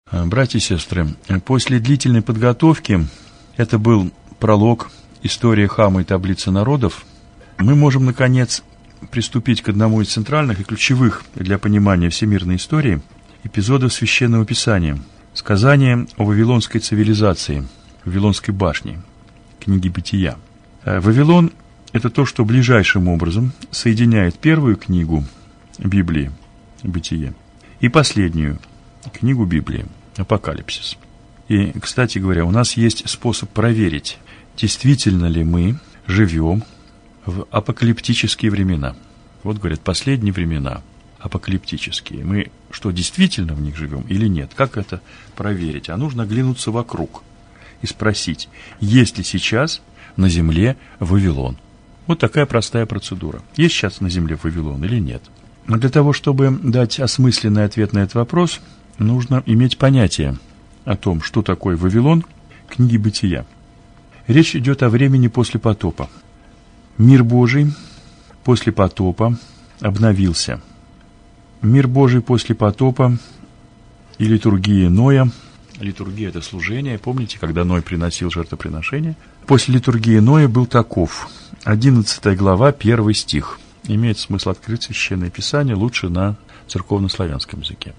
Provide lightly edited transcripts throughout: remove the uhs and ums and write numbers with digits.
Братья и сестры, после длительной подготовки, это был пролог, история Хама и таблица народов, мы можем, наконец, приступить к одному из центральных и ключевых для понимания всемирной истории эпизодов Священного Писания, сказание о вавилонской цивилизации, Вавилонской башне, книги Бытия. Вавилон – это то, что ближайшим образом соединяет первую книгу Библии, Бытие, и последнюю книгу Библии, Апокалипсис. И, кстати говоря, у нас есть способ проверить, действительно ли мы живем в апокалиптические времена. Вот говорят, последние времена апокалиптические. Мы что, действительно в них живем или нет? Как это проверить? А нужно оглянуться вокруг и спросить, есть ли сейчас на земле Вавилон? Вот такая простая процедура. Есть сейчас на земле Вавилон или нет? Но для того, чтобы дать осмысленный ответ на этот вопрос, нужно иметь понятие о том, что такое Вавилон, книги Бытия. Речь идет о времени после потопа. Мир Божий после потопа обновился. Мир Божий после потопа и литургия Ноя. Литургия – это служение. Помните, когда Ной приносил жертвоприношение? После литургии Ноя был таков. 11 глава, 1 стих. Имеет смысл открыть Священное Писание лучше на церковнославянском языке.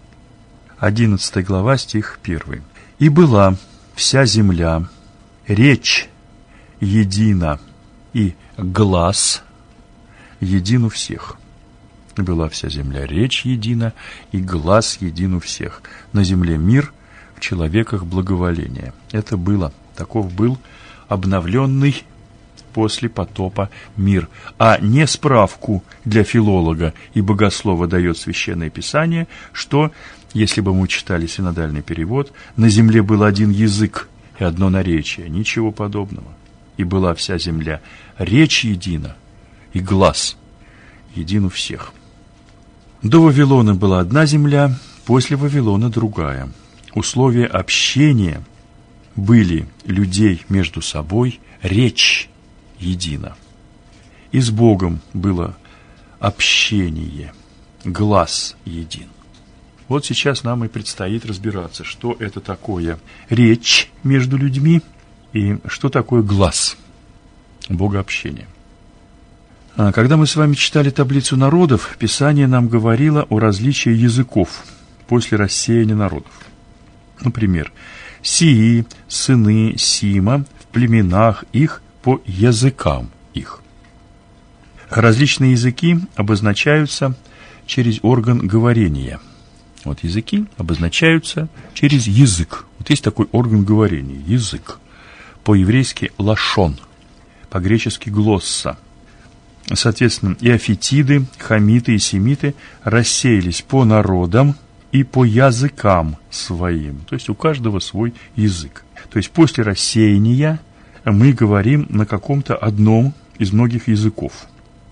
11 глава, стих 1. «И была вся земля, речь едина, и глас един у всех». Была вся земля, речь едина, и глас един у всех. На земле мир, в человеках благоволение. Это было, таков был обновленный после потопа мир. А не справку для филолога и богослова дает Священное Писание, что, если бы мы читали синодальный перевод, на земле был один язык и одно наречие. Ничего подобного. И была вся земля, речь едина, и глас един у всех. До Вавилона была одна земля, после Вавилона другая. Условия общения были людей между собой, речь едина. И с Богом было общение, глас един. Вот сейчас нам и предстоит разбираться, что это такое речь между людьми и что такое глас, богообщение. Когда мы с вами читали таблицу народов, Писание нам говорило о различии языков после рассеяния народов. Например, «Сии, сыны Сима, в племенах их по языкам их». Различные языки обозначаются через орган говорения. Вот языки обозначаются через язык. Вот есть такой орган говорения – язык. По-еврейски лашон, по-гречески глосса. Соответственно, иофетиды, хамиты и семиты рассеялись по народам и по языкам своим. То есть у каждого свой язык. То есть после рассеяния мы говорим на каком-то одном из многих языков.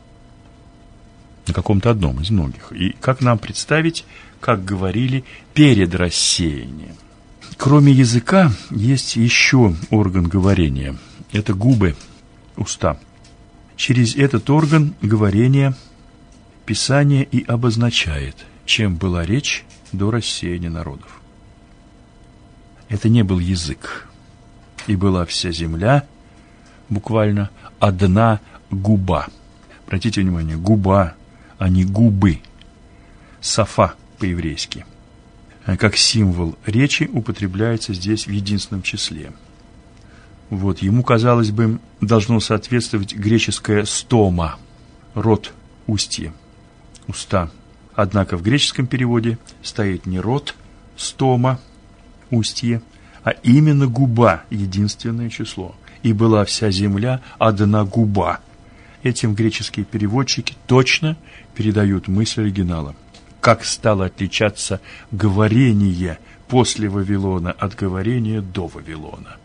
На каком-то одном из многих. И как нам представить, как говорили перед рассеянием? Кроме языка есть еще орган говорения. Это губы, уста. Через этот орган говорения Писание и обозначает, чем была речь до рассеяния народов. Это не был язык. И была вся земля, буквально, одна губа. Обратите внимание, губа, а не губы. Сафа по-еврейски. Как символ речи употребляется здесь в единственном числе. Вот, ему, казалось бы, должно соответствовать греческое стома, рот, устье, уста. Однако в греческом переводе стоит не рот, стома, устье, а именно губа, единственное число. И была вся земля одна губа. Этим греческие переводчики точно передают мысль оригинала. Как стало отличаться говорение после Вавилона от говорения до Вавилона?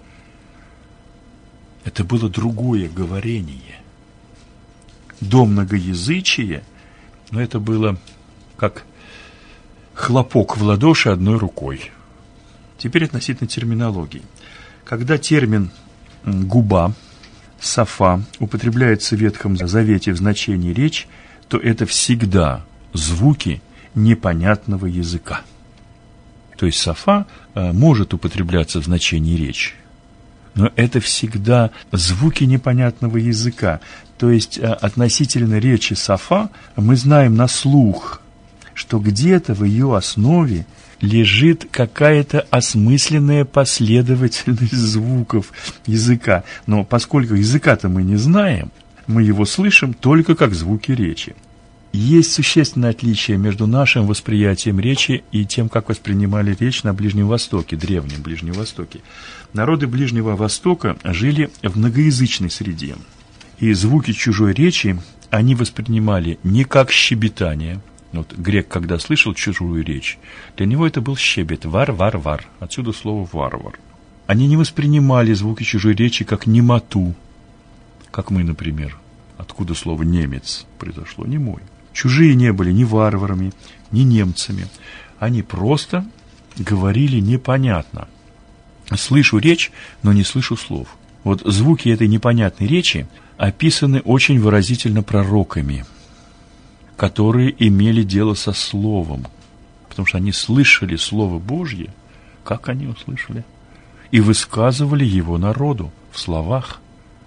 Это было другое говорение. До многоязычия, но это было как хлопок в ладоши одной рукой. Теперь относительно терминологии. Когда термин «губа», «сафа» употребляется в Ветхом Завете в значении «речь», то это всегда звуки непонятного языка. То есть сафа может употребляться в значении речи. Но это всегда звуки непонятного языка. То есть относительно речи сафа мы знаем на слух, что где-то в ее основе лежит какая-то осмысленная последовательность звуков языка. Но поскольку языка-то мы не знаем, мы его слышим только как звуки речи. Есть существенное отличие между нашим восприятием речи и тем, как воспринимали речь на Ближнем Востоке, древнем Ближнем Востоке. Народы Ближнего Востока жили в многоязычной среде, и звуки чужой речи они воспринимали не как щебетание. Вот грек, когда слышал чужую речь, для него это был щебет, вар-вар-вар, отсюда слово варвар. Они не воспринимали звуки чужой речи как немоту, как мы, например. Откуда слово «немец» произошло? Немой. Чужие не были ни варварами, ни немцами. Они просто говорили непонятно. Слышу речь, но не слышу слов. Вот звуки этой непонятной речи описаны очень выразительно пророками, которые имели дело со Словом, потому что они слышали Слово Божье, как они услышали, и высказывали его народу в словах,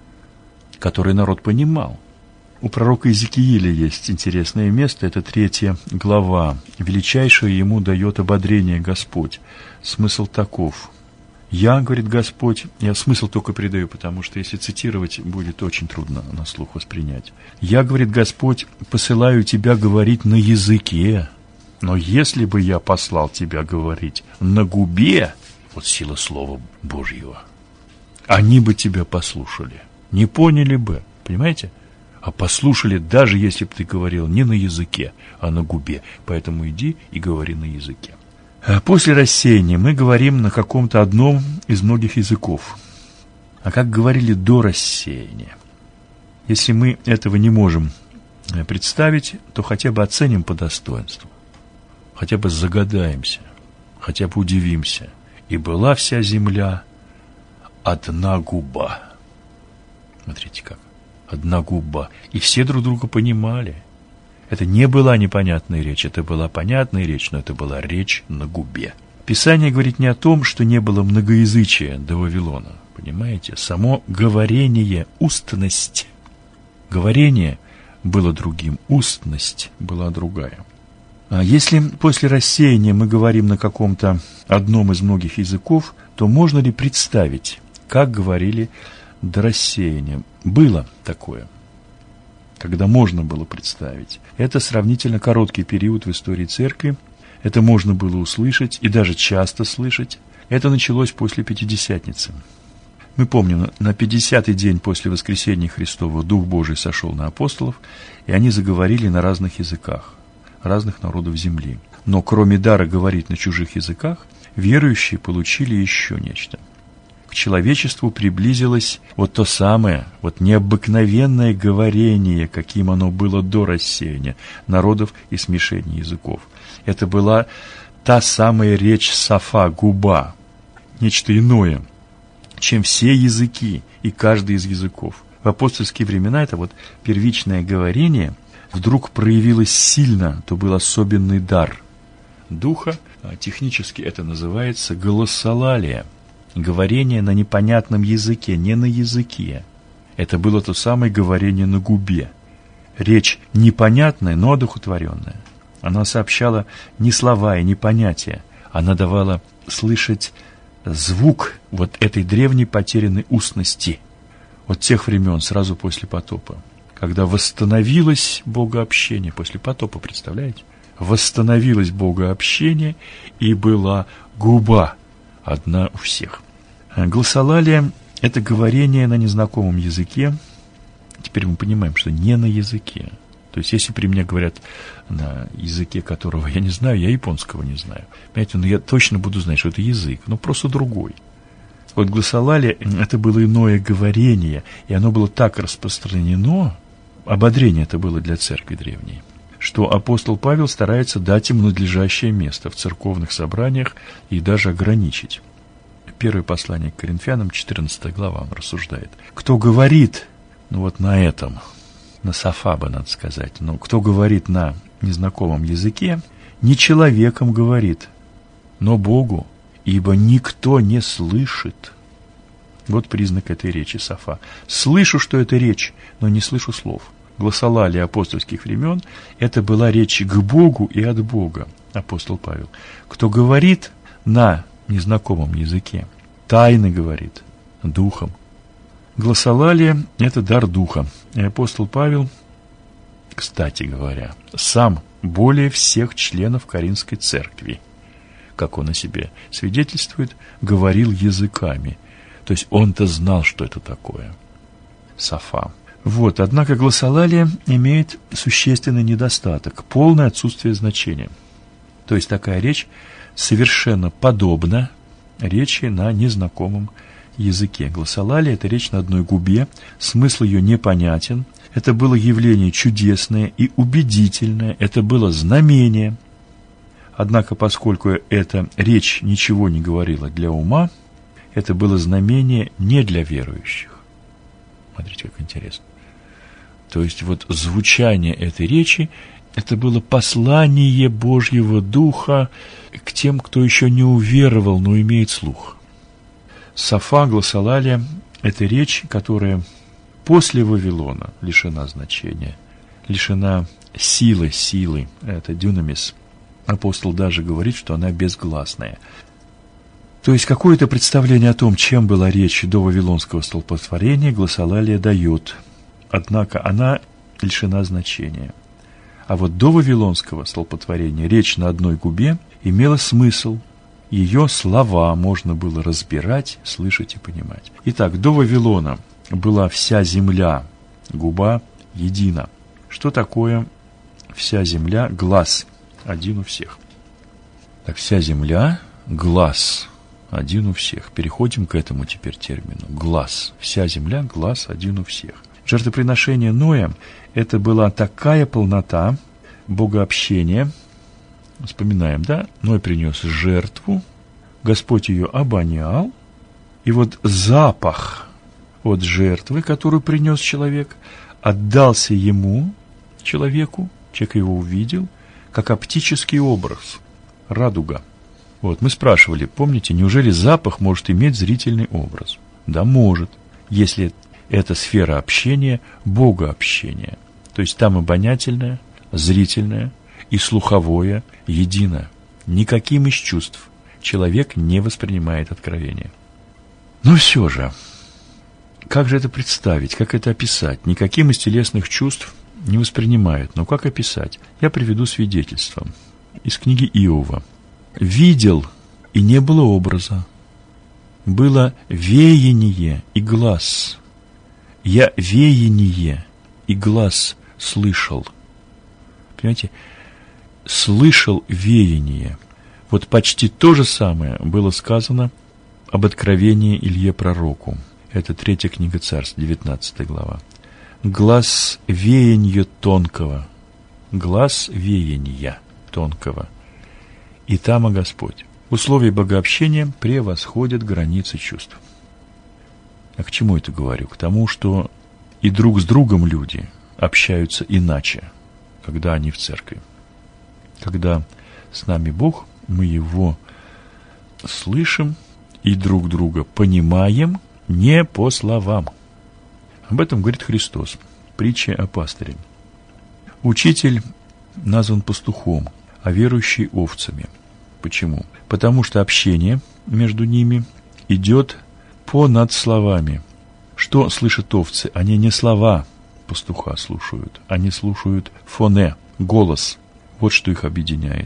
которые народ понимал. У пророка Иезекииля есть интересное место, это 3 глава. «Величайшее ему дает ободрение Господь». Смысл таков. «Я, — говорит Господь, — я смысл только передаю, потому что если цитировать, будет очень трудно на слух воспринять. Я, — говорит Господь, — посылаю тебя говорить на языке, но если бы я послал тебя говорить на губе, вот сила Слова Божьего, они бы тебя послушали, не поняли бы, понимаете? А послушали, даже если бы ты говорил не на языке, а на губе. Поэтому иди и говори на языке». После рассеяния мы говорим на каком-то одном из многих языков. А как говорили до рассеяния? Если мы этого не можем представить, то хотя бы оценим по достоинству. Хотя бы загадаемся, хотя бы удивимся. «И была вся земля одна губа». Смотрите как. Одна губа. И все друг друга понимали. Это не была непонятная речь, это была понятная речь, но это была речь на губе. Писание говорит не о том, что не было многоязычия до Вавилона. Понимаете? Само говорение, устность. Говорение было другим, устность была другая. А если после рассеяния мы говорим на каком-то одном из многих языков, то можно ли представить, как говорили до рассеяния? Было такое, когда можно было представить. Это сравнительно короткий период в истории церкви. Это можно было услышать и даже часто слышать. Это началось после Пятидесятницы. Мы помним, на 50-й день после воскресения Христова Дух Божий сошел на апостолов, и они заговорили на разных языках, разных народов земли. Но кроме дара говорить на чужих языках, верующие получили еще нечто. К человечеству приблизилось вот то самое, вот необыкновенное говорение, каким оно было до рассеяния народов и смешения языков. Это была та самая речь сафа, губа, нечто иное, чем все языки и каждый из языков. В апостольские времена это вот первичное говорение вдруг проявилось сильно, то был особенный дар Духа, технически это называется голосолалия. Говорение на непонятном языке, не на языке. Это было то самое говорение на губе. Речь непонятная, но одухотворенная. Она сообщала не слова и не понятия. Она давала слышать звук вот этой древней потерянной устности. От тех времен, сразу после потопа. Когда восстановилось богообщение. После потопа, представляете? Восстановилось богообщение, и была губа. Одна у всех. Глоссолалия – это говорение на незнакомом языке. Теперь мы понимаем, что не на языке. То есть, если при мне говорят на языке, которого я не знаю, я японского не знаю. Понимаете, но я точно буду знать, что это язык, но просто другой. Вот глоссолалия – это было иное говорение, и оно было так распространено, ободрение это было для церкви древней, что апостол Павел старается дать им надлежащее место в церковных собраниях и даже ограничить. Первое послание к Коринфянам, 14 глава, он рассуждает. Кто говорит, ну вот на этом, на сафаба, надо сказать, но кто говорит на незнакомом языке, не человеком говорит, но Богу, ибо никто не слышит». Вот признак этой речи Сафа. Слышу, что это речь, но не слышу слов. Гласолалия апостольских времен – это была речь к Богу и от Бога, апостол Павел. Кто говорит на незнакомом языке, тайно говорит, духом. Гласолалия – это дар духа. И апостол Павел, кстати говоря, сам более всех членов Коринфской церкви, как он о себе свидетельствует, говорил языками. То есть он-то знал, что это такое. Сафа. Вот, однако гласолалия имеет существенный недостаток – полное отсутствие значения. То есть такая речь совершенно подобна речи на незнакомом языке. Гласолалия – это речь на одной губе, смысл ее непонятен. Это было явление чудесное и убедительное, это было знамение. Однако, поскольку эта речь ничего не говорила для ума, это было знамение не для верующих. Смотрите, как интересно. То есть вот звучание этой речи – это было послание Божьего Духа к тем, кто еще не уверовал, но имеет слух. Сафа, гласолалия – это речь, которая после Вавилона лишена значения, лишена силы, это дюнамис. Апостол даже говорит, что она безгласная. То есть какое-то представление о том, чем была речь до вавилонского столпотворения, гласолалия дает. Однако она лишена значения. А вот до вавилонского столпотворения речь на одной губе имела смысл. Ее слова можно было разбирать, слышать и понимать. Итак, до Вавилона была вся земля, губа едина. Что такое вся земля? Глаз один у всех. Так, вся земля, глаз один у всех. Переходим к этому теперь термину. Глаз. Вся земля, глаз один у всех. Жертвоприношение Ноя – это была такая полнота богообщения. Вспоминаем, да? Ной принес жертву, Господь ее обонял, и вот запах от жертвы, которую принес человек, отдался ему, человеку, человек его увидел, как оптический образ, радуга. Вот, мы спрашивали, помните, неужели запах может иметь зрительный образ? Да, может, если это сфера общения, богообщения. То есть там обонятельное, зрительное и слуховое едино. Никаким из чувств человек не воспринимает откровение. Но все же, как же это представить, как это описать? Никаким из телесных чувств не воспринимает. Но как описать? Я приведу свидетельство из книги Иова. «Видел, и не было образа. Было веяние и глаз. Я веяние и глаз слышал». Понимаете? Слышал веяние. Вот почти то же самое было сказано об откровении Илье пророку. Это 3 книга Царств, 19 глава. Глаз веяния тонкого. Глаз веяния тонкого. И там, Господь. Условия богообщения превосходят границы чувств. А к чему это говорю? К тому, что и друг с другом люди общаются иначе, когда они в церкви. Когда с нами Бог, мы Его слышим и друг друга понимаем не по словам. Об этом говорит Христос. Притча о пастыре. Учитель назван пастухом, а верующие овцами. Почему? Потому что общение между ними идет понад словами. Что слышат овцы? Они не слова пастуха слушают, они слушают фоне, голос. Вот что их объединяет.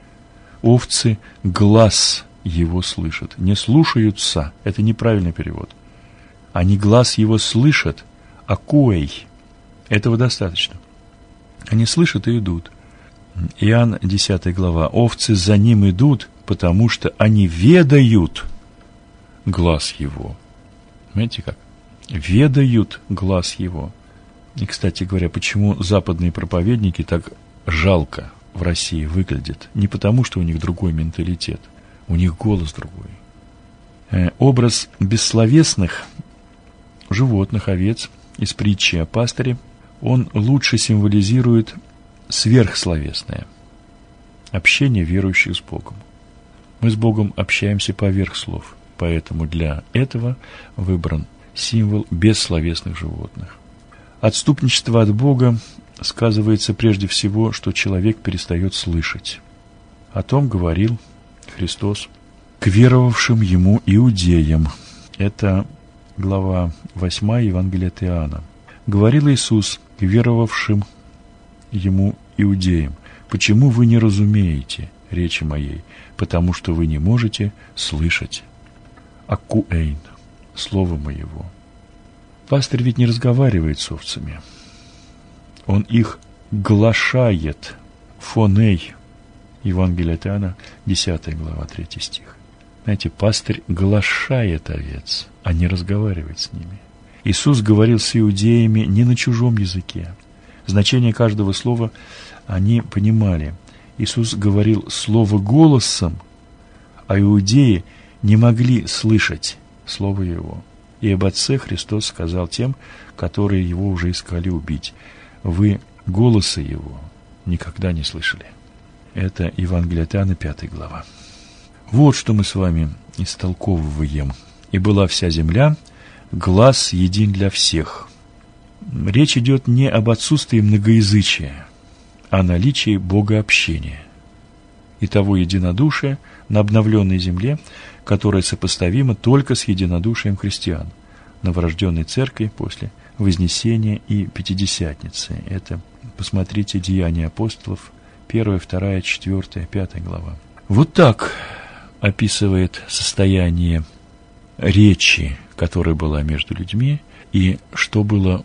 Овцы глаз его слышат, не слушаются. Это неправильный перевод. Они глаз его слышат, акуэй. Этого достаточно. Они слышат и идут. Иоанн, 10 глава. «Овцы за ним идут, потому что они ведают глаз его». Понимаете как? Ведают глаз его. И, кстати говоря, почему западные проповедники так жалко в России выглядят? Не потому, что у них другой менталитет, у них голос другой. Образ бессловесных животных, овец из притчи о пастыре, он лучше символизирует сверхсловесное общение верующих с Богом. Мы с Богом общаемся поверх слов, поэтому для этого выбран символ бессловесных животных. Отступничество от Бога сказывается прежде всего, что человек перестает слышать. О том говорил Христос к веровавшим Ему иудеям. Это глава 8 Евангелия от Иоанна. Говорил Иисус к веровавшим Ему иудеям: «Почему вы не разумеете речи моей? Потому что вы не можете слышать. Аккуэйн, слово моего». Пастырь ведь не разговаривает с овцами. Он их глашает. Фоней. Евангелие от Иоанна, 10 глава, 3 стих. Знаете, пастырь глашает овец, а не разговаривает с ними. Иисус говорил с иудеями не на чужом языке. Значение каждого слова они понимали. Иисус говорил слово голосом, а иудеи не могли слышать слово Его. И об Отце Христос сказал тем, которые Его уже искали убить: «Вы голоса Его никогда не слышали». Это Евангелие от Иоанна, 5 глава. Вот что мы с вами истолковываем. «И была вся земля, глас един для всех». Речь идет не об отсутствии многоязычия, а о наличии богообщения и того единодушия на обновленной земле, которое сопоставимо только с единодушием христиан, новорожденной церкви после Вознесения и Пятидесятницы. Это, посмотрите, Деяния апостолов, 1, 2, 4, 5 глава. Вот так описывает состояние речи, которая была между людьми, и что было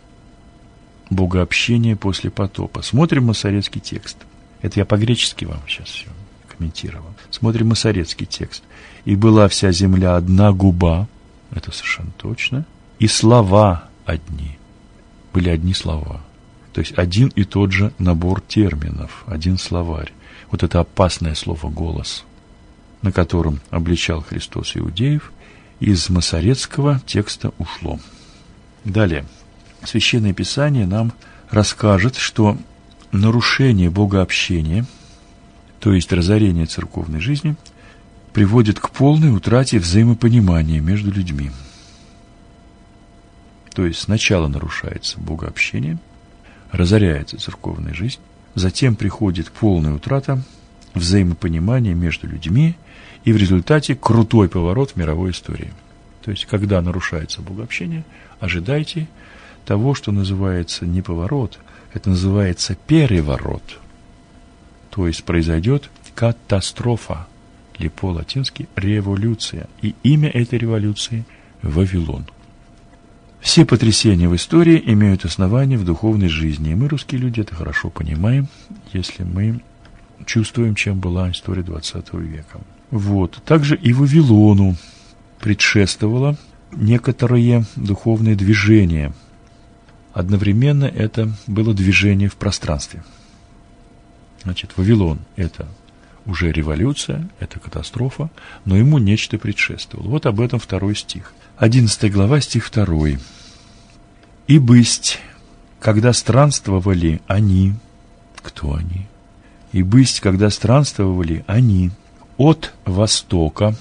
богообщение после потопа. Смотрим масоретский текст. Это я по-гречески вам сейчас все комментировал. Смотрим масоретский текст. «И была вся земля одна губа», это совершенно точно, «и слова одни». Были одни слова. То есть один и тот же набор терминов, один словарь. Вот это опасное слово «голос», на котором обличал Христос иудеев, из масоретского текста ушло. Далее. Священное Писание нам расскажет, что нарушение богообщения, то есть разорение церковной жизни, приводит к полной утрате взаимопонимания между людьми. То есть сначала нарушается богообщение, разоряется церковная жизнь, затем приходит полная утрата взаимопонимания между людьми, и в результате крутой поворот в мировой истории. То есть, когда нарушается богообщение, ожидайте того, что называется не поворот, это называется переворот. То есть, произойдет катастрофа, или по-латински революция. И имя этой революции – Вавилон. Все потрясения в истории имеют основание в духовной жизни. И мы, русские люди, это хорошо понимаем, если мы чувствуем, чем была история 20 века. Вот. Также и Вавилону предшествовало некоторые духовные движения. Одновременно это было движение в пространстве. Значит, Вавилон – это уже революция, это катастрофа, но ему нечто предшествовало. Вот об этом 2 стих. 11 глава, стих 2. «И бысть, когда странствовали они». Кто они? «И бысть, когда странствовали они от востока,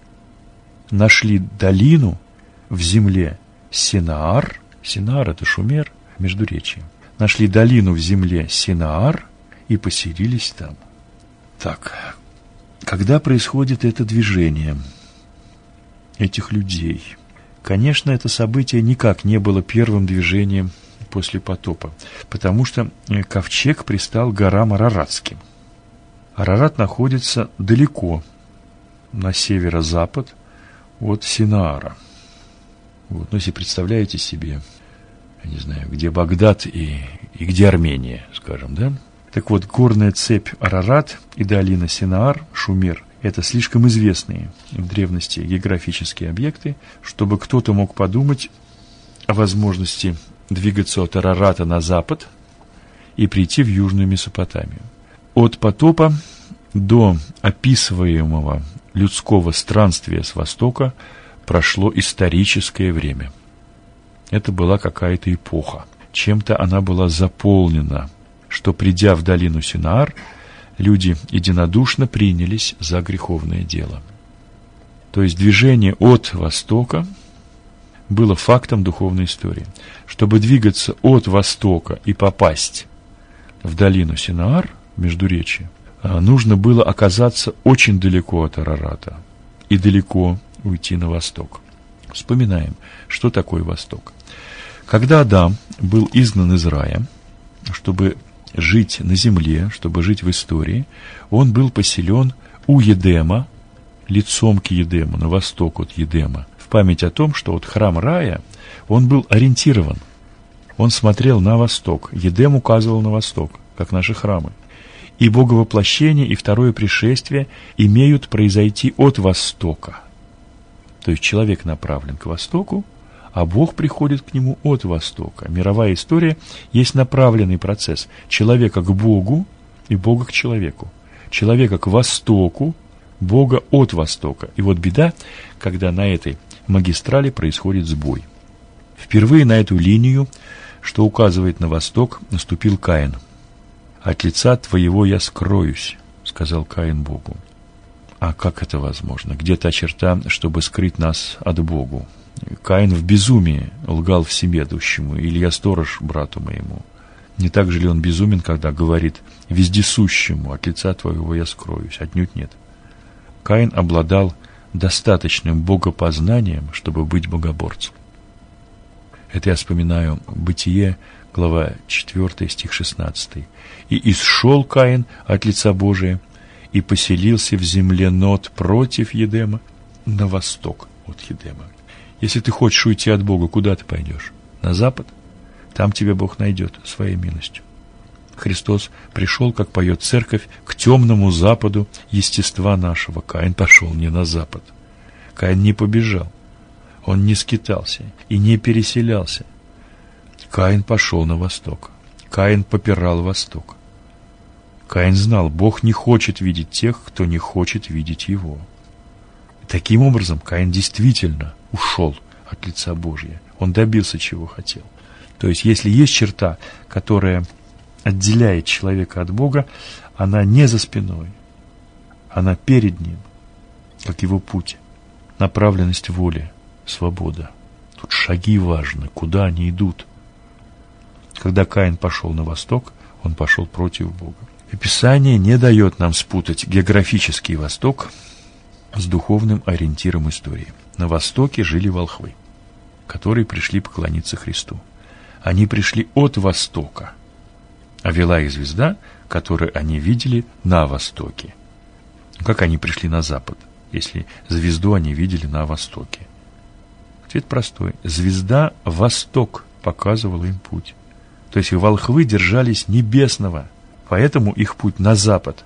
нашли долину в земле Синаар». Синаар – это Шумер, Междуречье. «Нашли долину в земле Синаар и поселились там». Так, когда происходит это движение этих людей? Конечно, это событие никак не было первым движением после потопа, потому что ковчег пристал к горам Араратским. Арарат находится далеко, на северо-запад от Синаара. Вот, ну, если представляете себе, я не знаю, где Багдад и где Армения, скажем, да? Так вот, горная цепь Арарат и долина Синаар, Шумер, это слишком известные в древности географические объекты, чтобы кто-то мог подумать о возможности двигаться от Арарата на запад и прийти в Южную Месопотамию. От потопа до описываемого людского странствия с востока прошло историческое время. Это была какая-то эпоха. Чем-то она была заполнена, что, придя в долину Синаар, люди единодушно принялись за греховное дело. То есть движение от востока было фактом духовной истории. Чтобы двигаться от востока и попасть в долину Синаар, Междуречье, нужно было оказаться очень далеко от Арарата и далеко уйти на восток. Вспоминаем, что такое восток. Когда Адам был изгнан из рая, чтобы жить на земле, чтобы жить в истории, он был поселен у Едема, лицом к Едему, на восток от Едема, в память о том, что от храма рая он был ориентирован. Он смотрел на восток. Едем указывал на восток, как наши храмы. И боговоплощение, и второе пришествие имеют произойти от востока. То есть человек направлен к востоку, а Бог приходит к нему от востока. Мировая история есть направленный процесс человека к Богу и Бога к человеку. Человека к востоку, Бога от востока. И вот беда, когда на этой магистрали происходит сбой. Впервые на эту линию, что указывает на восток, наступил Каин. «От лица твоего я скроюсь», — сказал Каин Богу. А как это возможно? Где та черта, чтобы скрыть нас от Богу? Каин в безумии лгал всемедущему, или я сторож брату моему. Не так же ли он безумен, когда говорит вездесущему: от лица твоего я скроюсь? Отнюдь нет. Каин обладал достаточным богопознанием, чтобы быть богоборцем. Это я вспоминаю Бытие, глава 4, стих 16. «И исшел Каин от лица Божия, и поселился в земле Нод против Едема, на восток от Едема». Если ты хочешь уйти от Бога, куда ты пойдешь? На запад? Там тебя Бог найдет своей милостью. Христос пришел, как поет церковь, к темному западу естества нашего. Каин пошел не на запад. Каин не побежал. Он не скитался и не переселялся. Каин пошел на восток. Каин попирал восток. Каин знал, Бог не хочет видеть тех, кто не хочет видеть его. Таким образом, Каин действительно ушел от лица Божия. Он добился, чего хотел. То есть, если есть черта, которая отделяет человека от Бога, она не за спиной, она перед ним, как его путь, направленность воли, свобода. Тут шаги важны, куда они идут. Когда Каин пошел на восток, он пошел против Бога. И Писание не дает нам спутать географический восток с духовным ориентиром истории. На востоке жили волхвы, которые пришли поклониться Христу. Они пришли от востока, а вела их звезда, которую они видели на востоке. Как они пришли на запад, если звезду они видели на востоке? Ответ простой. Звезда восток показывала им путь. То есть волхвы держались небесного, поэтому их путь на запад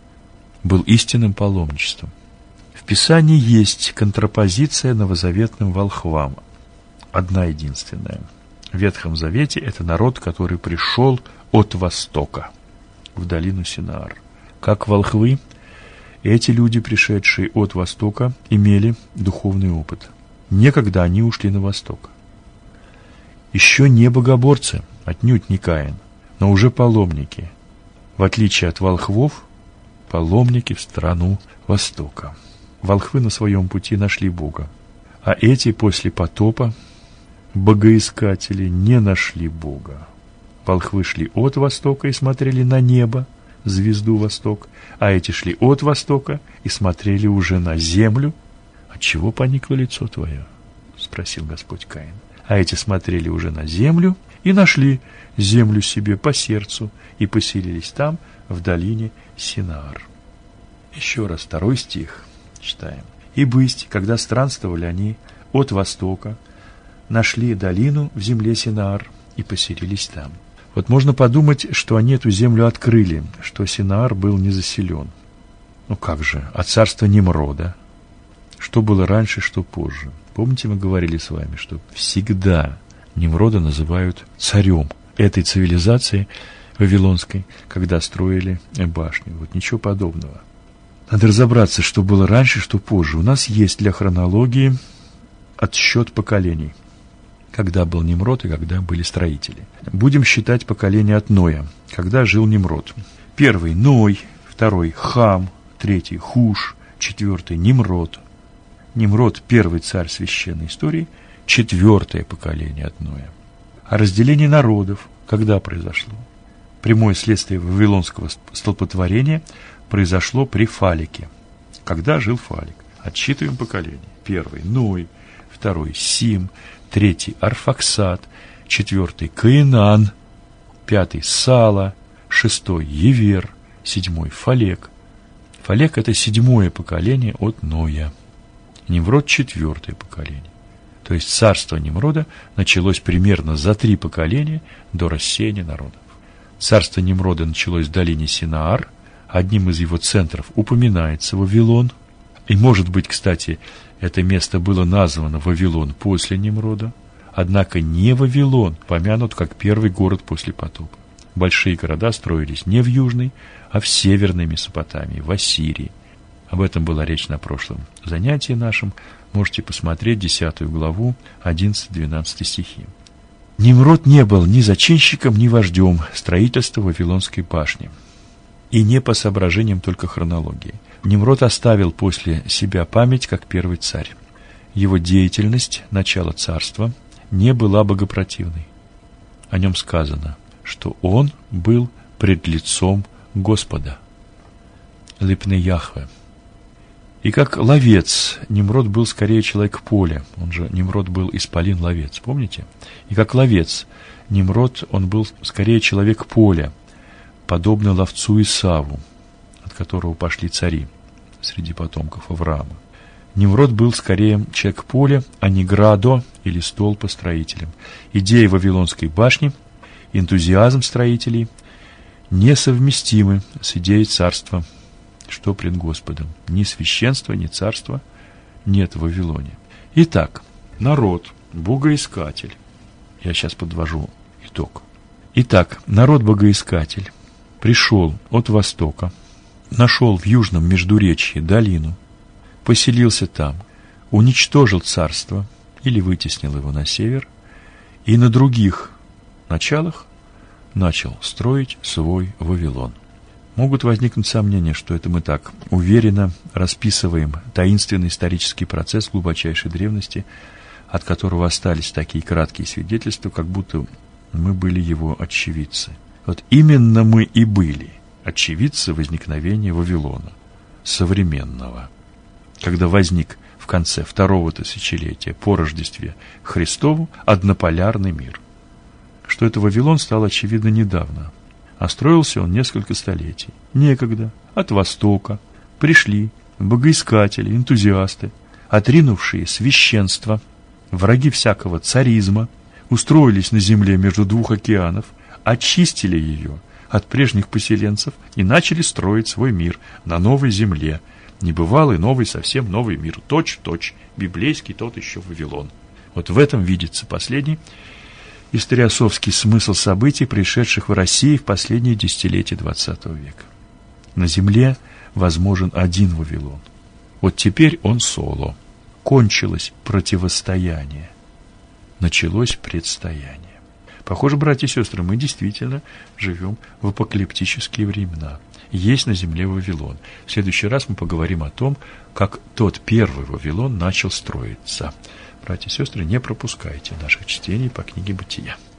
был истинным паломничеством. В Писании есть контрапозиция новозаветным волхвам. Одна единственная. В Ветхом Завете это народ, который пришел от востока в долину Синаар. Как волхвы, эти люди, пришедшие от востока, имели духовный опыт. Некогда они ушли на восток. Еще не богоборцы, отнюдь не Каин, но уже паломники. В отличие от волхвов, паломники в страну востока. Волхвы на своем пути нашли Бога, а эти после потопа, богоискатели, не нашли Бога. Волхвы шли от востока и смотрели на небо, звезду восток, а эти шли от востока и смотрели уже на землю. «Отчего поникло лицо твое?» — спросил Господь Каина. А эти смотрели уже на землю и нашли землю себе по сердцу и поселились там, в долине Синаар. Еще раз, 2 стих читаем. «И бысть, когда странствовали они от востока, нашли долину в земле Синаар и поселились там». Вот можно подумать, что они эту землю открыли, что Синаар был не заселен. Ну как же, от царства Немрода, что было раньше, что позже. Помните, мы говорили с вами, что всегда Немрода называют царем этой цивилизации вавилонской, когда строили башню. Вот ничего подобного. Надо разобраться, что было раньше, что позже. У нас есть для хронологии отсчет поколений, когда был Немрод и когда были строители. Будем считать поколение от Ноя, когда жил Немрод. Первый — Ной, второй Хам, третий Хуш, четвертый Нимрод. Нимрод – первый царь священной истории, четвертое поколение от Ноя. А разделение народов когда произошло? Прямое следствие вавилонского столпотворения произошло при Фалике. Когда жил Фалик? Отсчитываем поколения. Первый Ной, второй Сим, третий Арфаксад, четвертый Каинан, пятый Сала, шестой Евер, седьмой Фалек. Фалек – это седьмое поколение от Ноя. Нимрод – четвертое поколение. То есть царство Нимрода началось примерно за 3 поколения до рассеяния народов. Царство Нимрода началось в долине Синаар, одним из его центров упоминается Вавилон. И, может быть, кстати, это место было названо Вавилон после Нимрода, однако не Вавилон помянут как первый город после потопа. Большие города строились не в Южной, а в Северной Месопотамии, в Ассирии. Об этом была речь на прошлом занятии нашем. Можете посмотреть 10 главу, 11-12 стихи. Нимрод не был ни зачинщиком, ни вождем строительства Вавилонской башни. И не по соображениям только хронологии. Нимрод оставил после себя память как первый царь. Его деятельность, начало царства, не была богопротивной. О нем сказано, что он был пред лицом Господа. Липне Яхве. И как ловец, Нимрод был скорее человек поля. Он же, Нимрод был исполин-ловец, помните? И как ловец, Нимрод, он был скорее человек поля, подобно ловцу Исаву, от которого пошли цари среди потомков Авраама. Нимрод был скорее человек поля, а не градо или столпостроителем. Идея Вавилонской башни, энтузиазм строителей несовместимы с идеей царства, что пред Господом. Ни священства, ни царства нет в Вавилоне. Итак, народ, богоискатель. Я сейчас подвожу итог. Итак, народ-богоискатель пришел от востока, нашел в южном междуречье долину, поселился там, уничтожил царство или вытеснил его на север, и на других началах начал строить свой Вавилон. Могут возникнуть сомнения, что это мы так уверенно расписываем таинственный исторический процесс глубочайшей древности, от которого остались такие краткие свидетельства, как будто мы были его очевидцы. Вот именно мы и были очевидцы возникновения Вавилона, современного, когда возник в конце 2-го тысячелетия по Рождестве Христову однополярный мир. Что это Вавилон, стало очевидно недавно. А строился он несколько столетий. Некогда от востока пришли богоискатели, энтузиасты, отринувшие священство, враги всякого царизма, устроились на земле между 2 океанов, очистили ее от прежних поселенцев и начали строить свой мир на новой земле. Небывалый новый, совсем новый мир, точь-в-точь, библейский тот еще Вавилон. Вот в этом видится последний историосовский смысл событий, пришедших в России в последние десятилетия XX века. На земле возможен один Вавилон. Вот теперь он соло. Кончилось противостояние. Началось предстояние. Похоже, братья и сестры, мы действительно живем в апокалиптические времена. Есть на земле Вавилон. В следующий раз мы поговорим о том, как тот первый Вавилон начал строиться. Братья и сестры, не пропускайте наших чтений по книге Бытия.